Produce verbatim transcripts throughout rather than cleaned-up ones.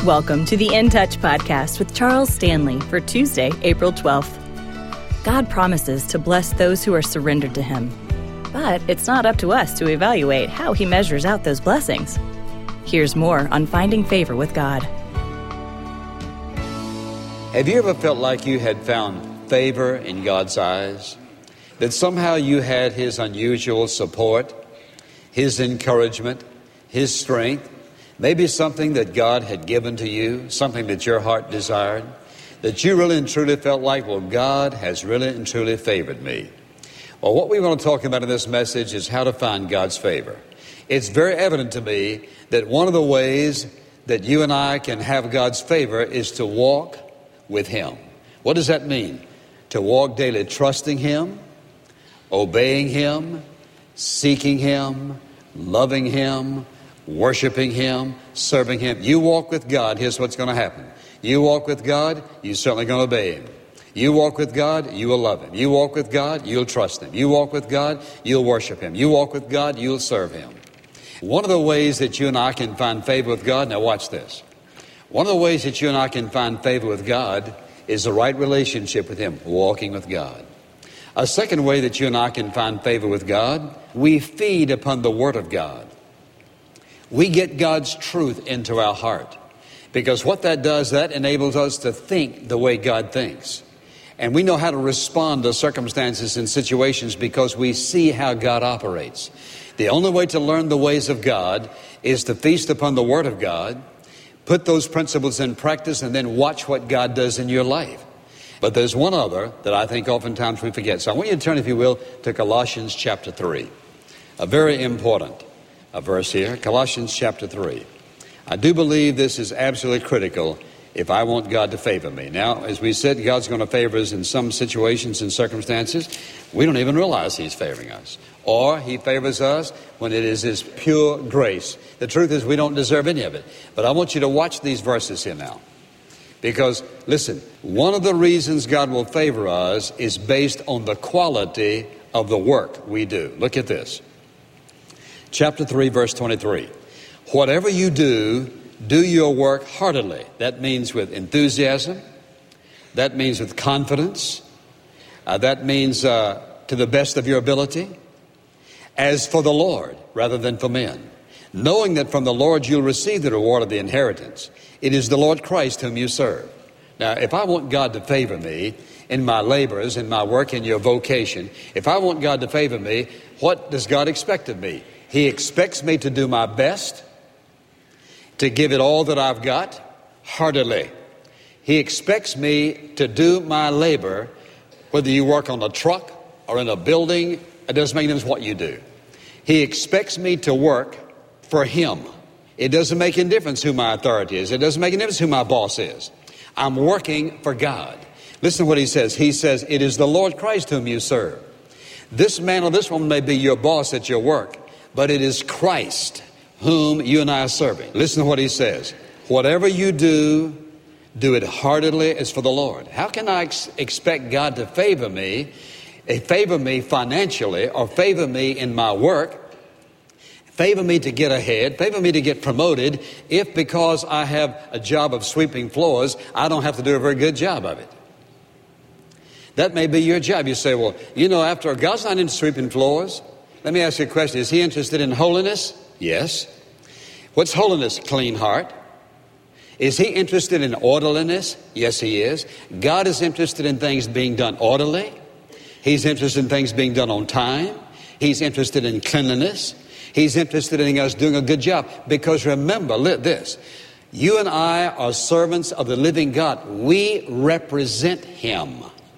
Welcome to the In Touch podcast with Charles Stanley for Tuesday, April twelfth. God promises to bless those who are surrendered to Him, but it's not up to us to evaluate how He measures out those blessings. Here's more on finding favor with God. Have you ever felt like you had found favor in God's eyes? That somehow you had His unusual support, His encouragement, His strength, maybe something that God had given to you, something that your heart desired, that you really and truly felt like, well, God has really and truly favored me. Well, what we want to talk about in this message is how to find God's favor. It's very evident to me that one of the ways that you and I can have God's favor is to walk with Him. What does that mean? To walk daily trusting Him, obeying Him, seeking Him, loving Him, worshiping Him, serving Him. You walk with God, here's what's going to happen. You walk with God, you're certainly going to obey Him. You walk with God, you will love Him. You walk with God, you'll trust Him. You walk with God, you'll worship Him. You walk with God, you'll serve Him. One of the ways that you and I can find favor with God, now watch this. One of the ways that you and I can find favor with God is the right relationship with Him, walking with God. A second way that you and I can find favor with God, we feed upon the Word of God. We get God's truth into our heart, because what that does, that enables us to think the way God thinks. And we know how to respond to circumstances and situations because we see how God operates. The only way to learn the ways of God is to feast upon the Word of God, put those principles in practice, and then watch what God does in your life. But there's one other that I think oftentimes we forget. So I want you to turn, if you will, to Colossians chapter three. A very important a verse here, Colossians chapter three. I do believe this is absolutely critical if I want God to favor me. Now, as we said, God's going to favor us in some situations and circumstances. We don't even realize He's favoring us. Or He favors us when it is His pure grace. The truth is we don't deserve any of it. But I want you to watch these verses here now. Because, listen, one of the reasons God will favor us is based on the quality of the work we do. Look at this. Chapter three, verse twenty-three. Whatever you do, do your work heartily. That means with enthusiasm. That means with confidence. Uh, that means uh, to the best of your ability. As for the Lord, rather than for men. Knowing that from the Lord you'll receive the reward of the inheritance. It is the Lord Christ whom you serve. Now, if I want God to favor me in my labors, in my work, in your vocation, if I want God to favor me, what does God expect of me? He expects me to do my best, to give it all that I've got, heartily. He expects me to do my labor, whether you work on a truck or in a building, it doesn't make any difference what you do. He expects me to work for Him. It doesn't make any difference who my authority is. It doesn't make any difference who my boss is. I'm working for God. Listen to what He says. He says, it is the Lord Christ whom you serve. This man or this woman may be your boss at your work, but it is Christ whom you and I are serving. Listen to what He says. Whatever you do, do it heartily as for the Lord. How can I ex- expect God to favor me, uh, favor me financially, or favor me in my work, favor me to get ahead, favor me to get promoted, if because I have a job of sweeping floors, I don't have to do a very good job of it? That may be your job. You say, well, you know, after all, God's not into sweeping floors. Let me ask you a question. Is He interested in holiness? Yes. What's holiness? Clean heart. Is He interested in orderliness? Yes, He is. God is interested in things being done orderly. He's interested in things being done on time. He's interested in cleanliness. He's interested in us doing a good job. Because remember this, you and I are servants of the living God. We represent Him.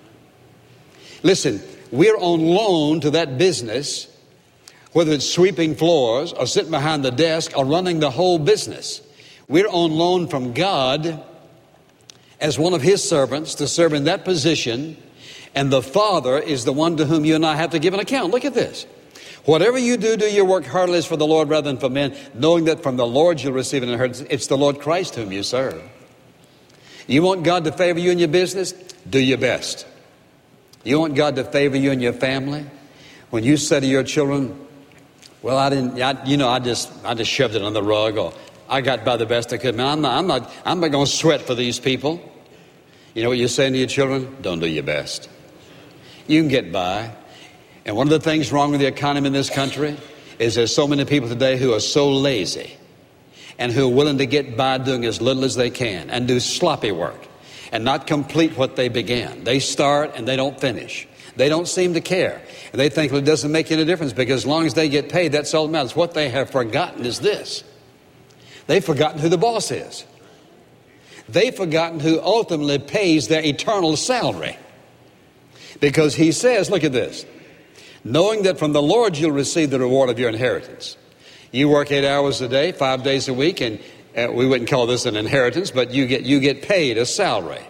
Listen, we're on loan to that business, whether it's sweeping floors or sitting behind the desk or running the whole business. We're on loan from God as one of His servants to serve in that position, and the Father is the one to whom you and I have to give an account. Look at this. Whatever you do, do your work heartily as for the Lord rather than for men, knowing that from the Lord you'll receive an inheritance. It's the Lord Christ whom you serve. You want God to favor you in your business? Do your best. You want God to favor you in your family? When you say to your children, well, I didn't, I, you know, I just, I just shoved it on the rug, or I got by the best I could. Man, I'm not, I'm not, I'm not going to sweat for these people. You know what you're saying to your children? Don't do your best. You can get by. And one of the things wrong with the economy in this country is there's so many people today who are so lazy and who are willing to get by doing as little as they can and do sloppy work and not complete what they began. They start and they don't finish. They don't seem to care. And they think, well, it doesn't make any difference because as long as they get paid, that's all that matters. What they have forgotten is this. They've forgotten who the boss is. They've forgotten who ultimately pays their eternal salary. Because he says, look at this, knowing that from the Lord you'll receive the reward of your inheritance. You work eight hours a day, five days a week, and uh, we wouldn't call this an inheritance, but you get you get paid a salary.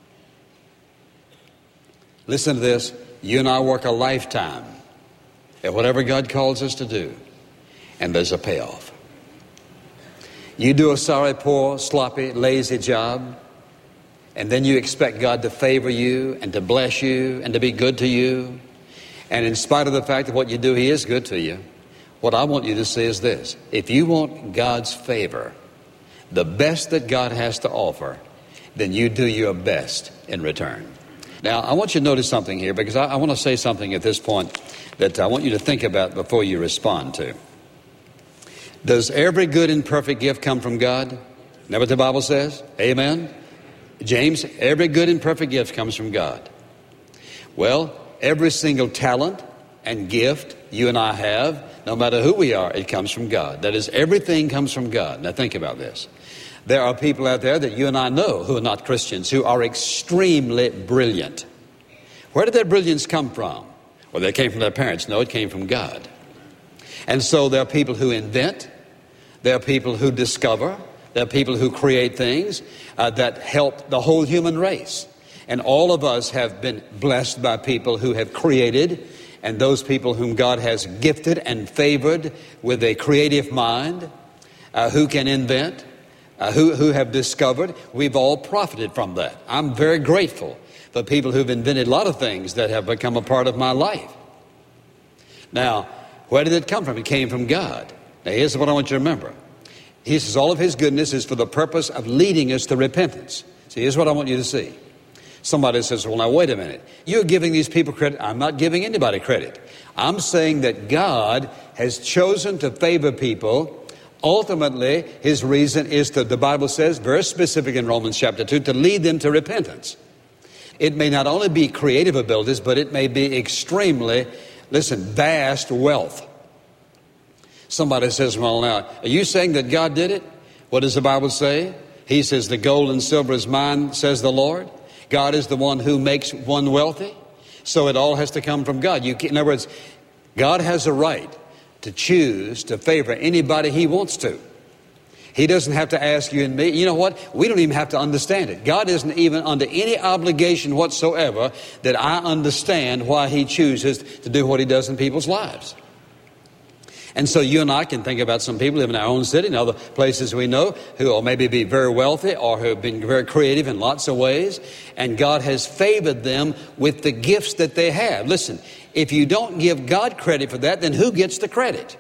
Listen to this. You and I work a lifetime at whatever God calls us to do, and there's a payoff. You do a sorry, poor, sloppy, lazy job, and then you expect God to favor you and to bless you and to be good to you. And in spite of the fact that what you do, He is good to you, what I want you to see is this. If you want God's favor, the best that God has to offer, then you do your best in return. Now, I want you to notice something here because I, I want to say something at this point that I want you to think about before you respond to. Does every good and perfect gift come from God? Isn't that what the Bible says? Amen? James, every good and perfect gift comes from God. Well, every single talent and gift you and I have, no matter who we are, it comes from God. That is, everything comes from God. Now think about this. There are people out there that you and I know who are not Christians, who are extremely brilliant. Where did their brilliance come from? Well, they came from their parents. No, it came from God. And so there are people who invent. There are people who discover. There are people who create things uh, that help the whole human race. And all of us have been blessed by people who have created, and those people whom God has gifted and favored with a creative mind, uh, who can invent, uh, who, who have discovered. We've all profited from that. I'm very grateful for people who've invented a lot of things that have become a part of my life. Now, where did it come from? It came from God. Now, here's what I want you to remember. He says all of His goodness is for the purpose of leading us to repentance. See, here's what I want you to see. Somebody says, well, now, wait a minute. You're giving these people credit. I'm not giving anybody credit. I'm saying that God has chosen to favor people. Ultimately, His reason is to, the Bible says, very specific in Romans chapter two, to lead them to repentance. It may not only be creative abilities, but it may be extremely, listen, vast wealth. Somebody says, well, now, are you saying that God did it? What does the Bible say? He says, the gold and silver is mine, says the Lord. God is the one who makes one wealthy. So it all has to come from God. You can, in other words, God has a right to choose to favor anybody He wants to. He doesn't have to ask you and me. You know what? We don't even have to understand it. God isn't even under any obligation whatsoever that I understand why He chooses to do what He does in people's lives. And so you and I can think about some people living in our own city and other places we know who will maybe be very wealthy or who have been very creative in lots of ways. And God has favored them with the gifts that they have. Listen, if you don't give God credit for that, then who gets the credit?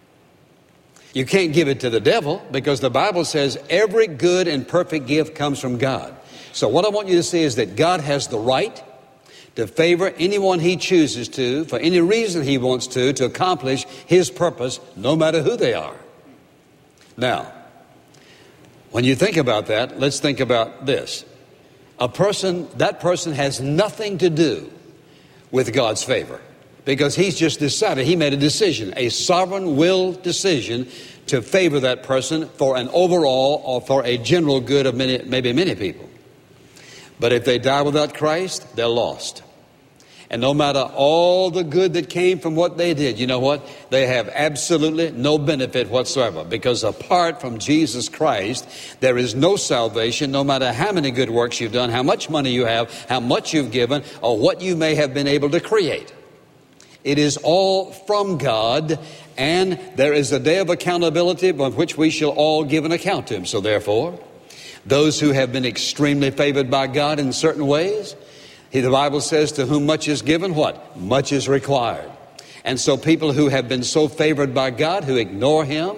You can't give it to the devil because the Bible says every good and perfect gift comes from God. So what I want you to see is that God has the right to favor anyone He chooses to, for any reason He wants to, to accomplish His purpose, no matter who they are. Now, when you think about that, let's think about this. A person, that person has nothing to do with God's favor because He's just decided, He made a decision, a sovereign will decision to favor that person for an overall or for a general good of many, maybe many people. But if they die without Christ, they're lost. And no matter all the good that came from what they did, you know what? They have absolutely no benefit whatsoever. Because apart from Jesus Christ, there is no salvation, no matter how many good works you've done, how much money you have, how much you've given, or what you may have been able to create. It is all from God, and there is a day of accountability on which we shall all give an account to Him. So therefore, those who have been extremely favored by God in certain ways, he, the Bible says, to whom much is given, what? Much is required. And so people who have been so favored by God, who ignore Him,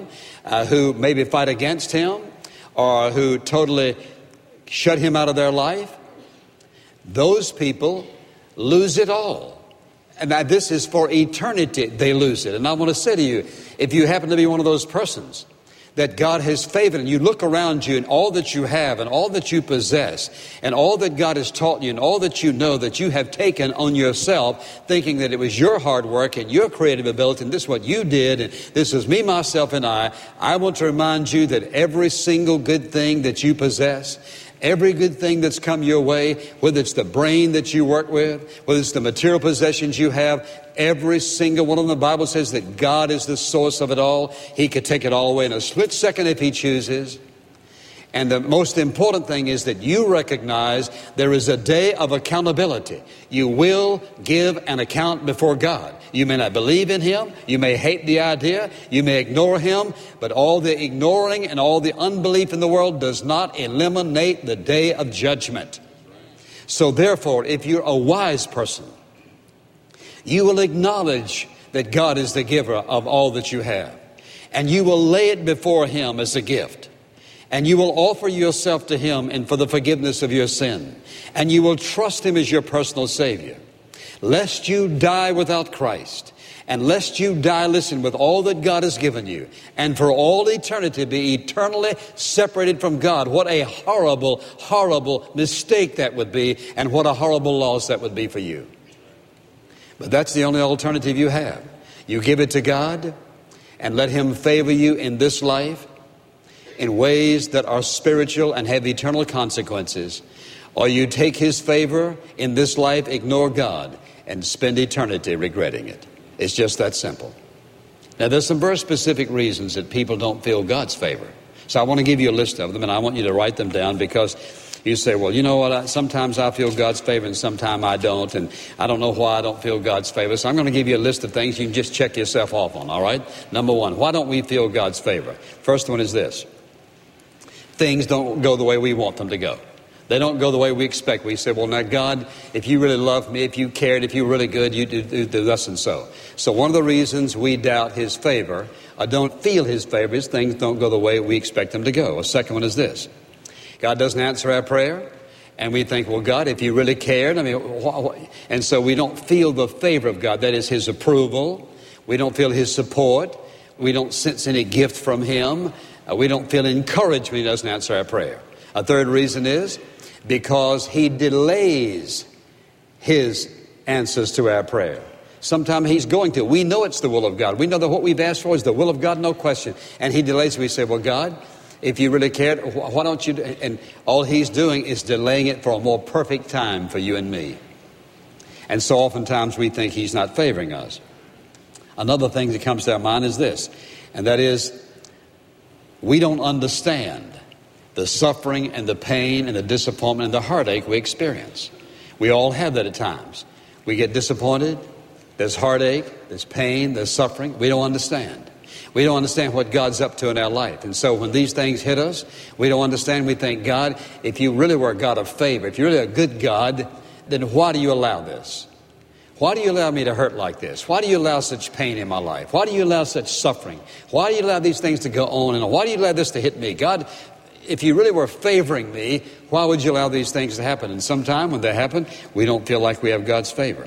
uh, who maybe fight against him or who totally shut him out of their life, those people lose it all. And now this is for eternity, they lose it. And I want to say to you, if you happen to be one of those persons that God has favored, and you look around you and all that you have and all that you possess and all that God has taught you and all that you know that you have taken on yourself, thinking that it was your hard work and your creative ability and this is what you did and this is me, myself, and I, I want to remind you that every single good thing that you possess, every good thing that's come your way, whether it's the brain that you work with, whether it's the material possessions you have, every single one of them, the Bible says that God is the source of it all. He could take it all away in a split second if He chooses. And the most important thing is that you recognize there is a day of accountability. You will give an account before God. You may not believe in Him. You may hate the idea. You may ignore Him. But all the ignoring and all the unbelief in the world does not eliminate the day of judgment. So therefore, if you're a wise person, you will acknowledge that God is the giver of all that you have. And you will lay it before Him as a gift. And you will offer yourself to Him and for the forgiveness of your sin. And you will trust Him as your personal Savior. Lest you die without Christ. And lest you die, listen, with all that God has given you. And for all eternity be eternally separated from God. What a horrible, horrible mistake that would be. And what a horrible loss that would be for you. But that's the only alternative you have. You give it to God and let Him favor you in this life in ways that are spiritual and have eternal consequences. Or you take His favor in this life, ignore God, and spend eternity regretting it. It's just that simple. Now, there's some very specific reasons that people don't feel God's favor. So I want to give you a list of them, and I want you to write them down because you say, well, you know what, I, sometimes I feel God's favor and sometimes I don't, and I don't know why I don't feel God's favor. So I'm going to give you a list of things you can just check yourself off on, all right? Number one, why don't we feel God's favor? First one is this. Things don't go the way we want them to go. They don't go the way we expect. We say, well, now, God, if you really love me, if you cared, if you were really good, you do, do, do thus and so. So one of the reasons we doubt His favor or don't feel His favor is things don't go the way we expect them to go. A second one is this. God doesn't answer our prayer, and we think, well, God, if you really cared, I mean, wh- wh-? and so we don't feel the favor of God. That is His approval. We don't feel His support. We don't sense any gift from Him. Uh, we don't feel encouraged when He doesn't answer our prayer. A third reason is because He delays His answers to our prayer. Sometimes He's going to. We know it's the will of God. We know that what we've asked for is the will of God, no question. And He delays. We say, well, God, if you really cared, why don't you do? And all He's doing is delaying it for a more perfect time for you and me. And so oftentimes we think He's not favoring us. Another thing that comes to our mind is this, and that is we don't understand the suffering and the pain and the disappointment and the heartache we experience. We all have that at times. We get disappointed. There's heartache. There's pain. There's suffering. We don't understand. We don't understand what God's up to in our life. And so when these things hit us, we don't understand. We think, God, if you really were a God of favor, if you're really a good God, then why do you allow this? Why do you allow me to hurt like this? Why do you allow such pain in my life? Why do you allow such suffering? Why do you allow these things to go on and on? Why do you allow this to hit me? God, if you really were favoring me, why would you allow these things to happen? And sometime when they happen, we don't feel like we have God's favor.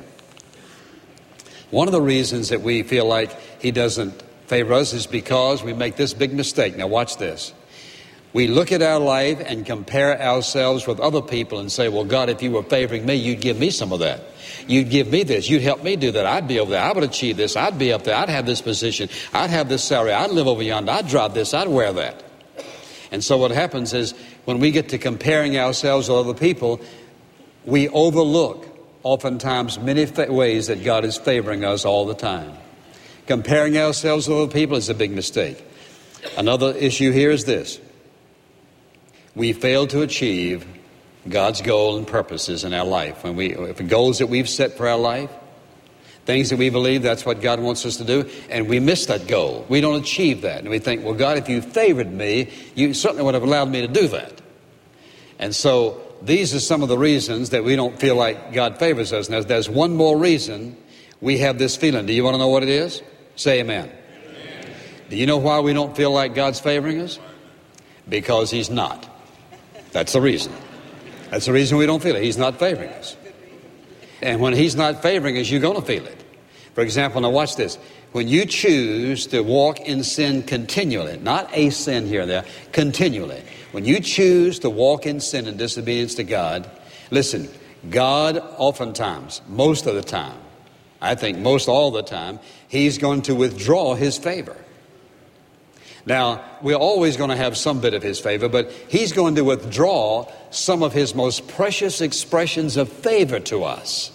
One of the reasons that we feel like He doesn't favor us is because we make this big mistake. Now watch this. We look at our life and compare ourselves with other people and say, well, God, if you were favoring me, you'd give me some of that. You'd give me this. You'd help me do that. I'd be over there. I would achieve this. I'd be up there. I'd have this position. I'd have this salary. I'd live over yonder. I'd drive this. I'd wear that. And so what happens is when we get to comparing ourselves with other people, we overlook oftentimes many fa- ways that God is favoring us all the time. Comparing ourselves with other people is a big mistake. Another issue here is this. We fail to achieve God's goal and purposes in our life. When we, if the goals that we've set for our life, things that we believe that's what God wants us to do, and we miss that goal. We don't achieve that. And we think, well, God, if you favored me, you certainly would have allowed me to do that. And so these are some of the reasons that we don't feel like God favors us. Now, there's one more reason we have this feeling. Do you want to know what it is? Say amen. Amen. Do you know why we don't feel like God's favoring us? Because He's not. That's the reason. That's the reason we don't feel it. He's not favoring us. And when He's not favoring us, you're going to feel it. For example, now watch this. When you choose to walk in sin continually, not a sin here and there, continually. When you choose to walk in sin and disobedience to God, listen, God oftentimes, most of the time, I think most all the time, He's going to withdraw His favor. Now, we're always going to have some bit of His favor, but He's going to withdraw some of His most precious expressions of favor to us.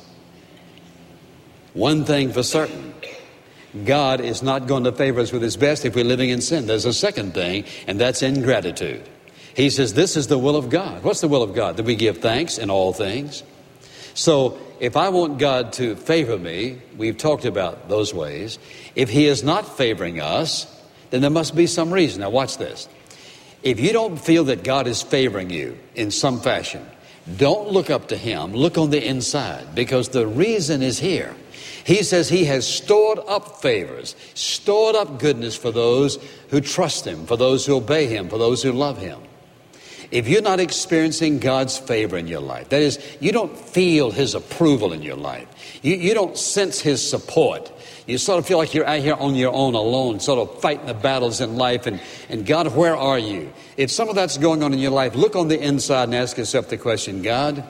One thing for certain, God is not going to favor us with His best if we're living in sin. There's a second thing, and that's ingratitude. He says this is the will of God. What's the will of God? That we give thanks in all things. So if I want God to favor me, we've talked about those ways. If He is not favoring us, then there must be some reason. Now watch this. If you don't feel that God is favoring you in some fashion, don't look up to Him. Look on the inside, because the reason is here. He says He has stored up favors, stored up goodness for those who trust Him, for those who obey Him, for those who love Him. If you're not experiencing God's favor in your life, that is, you don't feel His approval in your life, you, you don't sense His support, you sort of feel like you're out here on your own alone, sort of fighting the battles in life, and, and God, where are you? If some of that's going on in your life, look on the inside and ask yourself the question, God,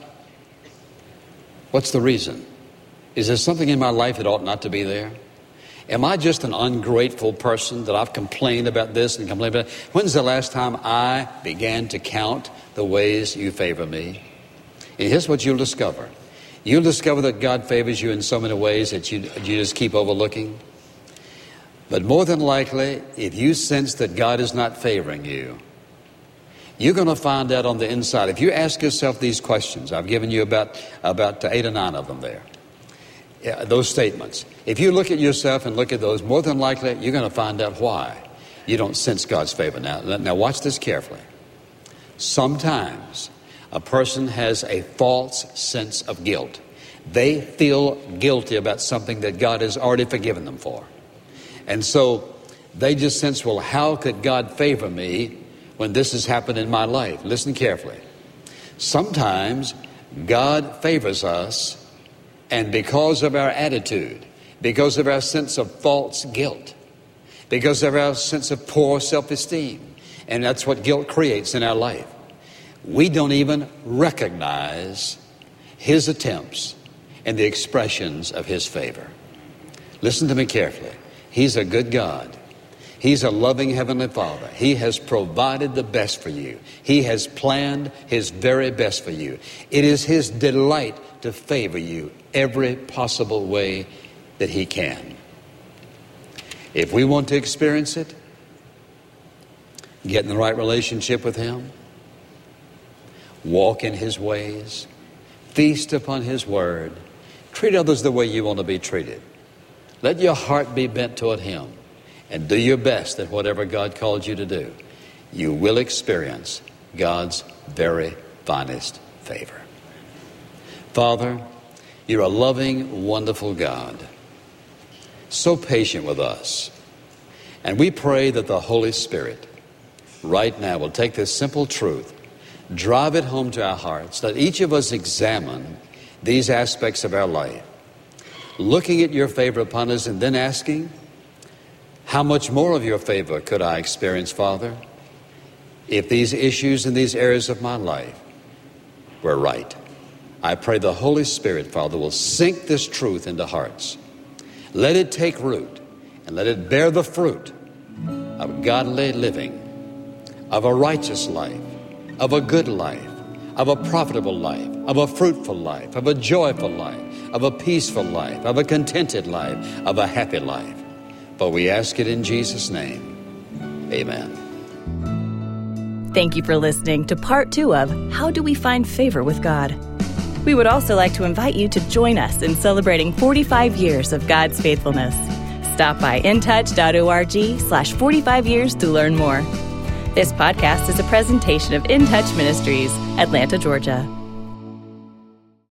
what's the reason? Is there something in my life that ought not to be there? Am I just an ungrateful person that I've complained about this and complained about that? When's the last time I began to count the ways you favor me? And here's what you'll discover. You'll discover that God favors you in so many ways that you, you just keep overlooking. But more than likely, if you sense that God is not favoring you, you're going to find out on the inside. If you ask yourself these questions, I've given you about, about eight or nine of them there. Yeah, those statements. If you look at yourself and look at those, more than likely, you're going to find out why you don't sense God's favor. Now, now watch this carefully. Sometimes a person has a false sense of guilt. They feel guilty about something that God has already forgiven them for. And so they just sense, well, how could God favor me when this has happened in my life? Listen carefully. Sometimes God favors us, and because of our attitude, because of our sense of false guilt, because of our sense of poor self-esteem, and that's what guilt creates in our life, we don't even recognize His attempts and the expressions of His favor. Listen to me carefully. He's a good God. He's a loving Heavenly Father. He has provided the best for you. He has planned His very best for you. It is His delight to favor you every possible way that He can. If we want to experience it, get in the right relationship with Him, walk in His ways, feast upon His Word, treat others the way you want to be treated. Let your heart be bent toward Him, and do your best at whatever God called you to do. You will experience God's very finest favor. Father, You're a loving, wonderful God, so patient with us. And we pray that the Holy Spirit right now will take this simple truth, drive it home to our hearts, that each of us examine these aspects of our life, looking at Your favor upon us and then asking, how much more of Your favor could I experience, Father, if these issues in these areas of my life were right? I pray the Holy Spirit, Father, will sink this truth into hearts. Let it take root and let it bear the fruit of godly living, of a righteous life, of a good life, of a profitable life, of a fruitful life, of a joyful life, of a peaceful life, of a contented life, of a happy life. For we ask it in Jesus' name. Amen. Thank you for listening to part two of How Do We Find Favor with God? We would also like to invite you to join us in celebrating forty-five years of God's faithfulness. Stop by intouch.org slash 45 years to learn more. This podcast is a presentation of In Touch Ministries, Atlanta, Georgia.